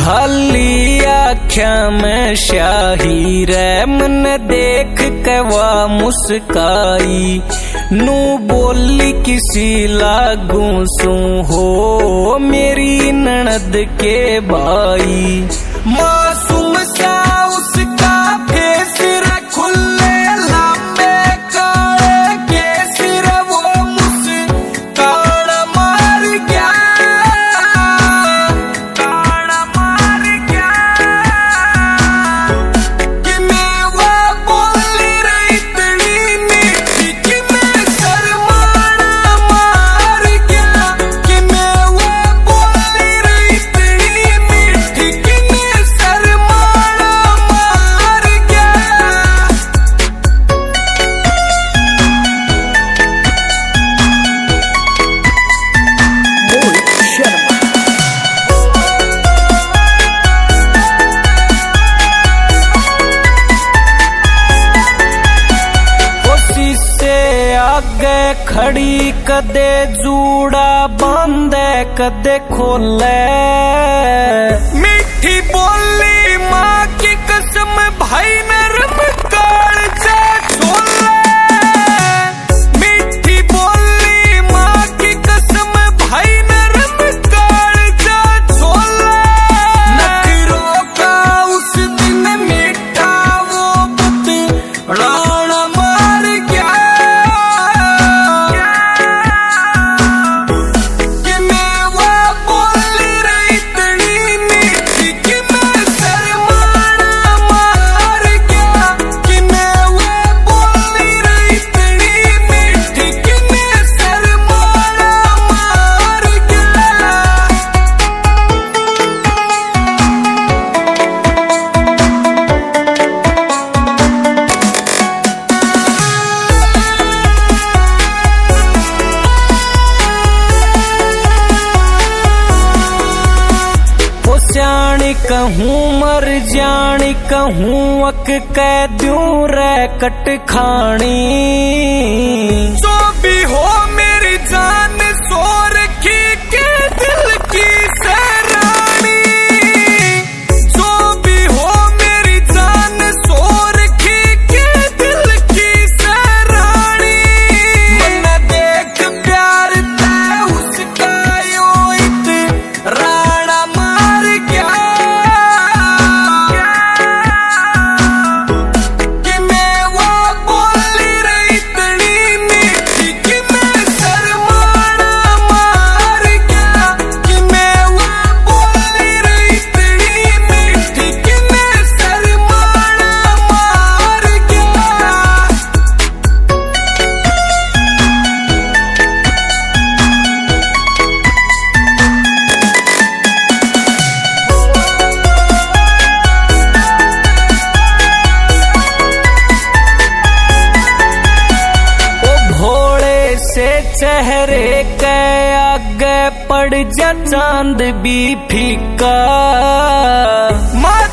खाली आख्या में शाही रे मन देख के वा मुस्काई नू बोली किसी लागू सू हो मेरी ननद के भाई मासूम सा उसका फेस रे खुले लंबे काले केस रे वो मुस्कान मार गया कि मैं वो बोली रही इतनी मीठी कि मैं शर्माना मार गया कि मैं वो बोली रही इतनी मीठी कि मैं शर्माना मार गया। से आगे खड़ी कदे जूड़ा बांधे कदे खोले मीठी बोली माँ की कसम भाई नरम कालजा छोले मीठी बोली माँ की कसम भाई नरम कालजा छोले नखरों का उस दिन मीठा वो बुत राणा मार गया कि मैं वो बोली रही इतनी मीठी कि मैं शर्माना मार गया कि मैं वो बोली रही इतनी मीठी कि मैं शर्माना मार गया। वो स्याणी कहूँ मर जानी कहूँ अक कह दूं रे कट खानी जो भी हो मेरी जान सो रखी के दिल की सैरानी जो भी हो मेरी जान सो रखी के दिल की सैरानी मन देख प्यार तै उसका यो राणा मार गया कि मैं वो बोली रही इतनी मीठी कि मैं शर्माना मार गया कि मैं वो बोली रही इतनी मीठी कि मैं शर्माना मार गया। ओ भोले से चेहरे के आगे पड़ जा चांद भी फीका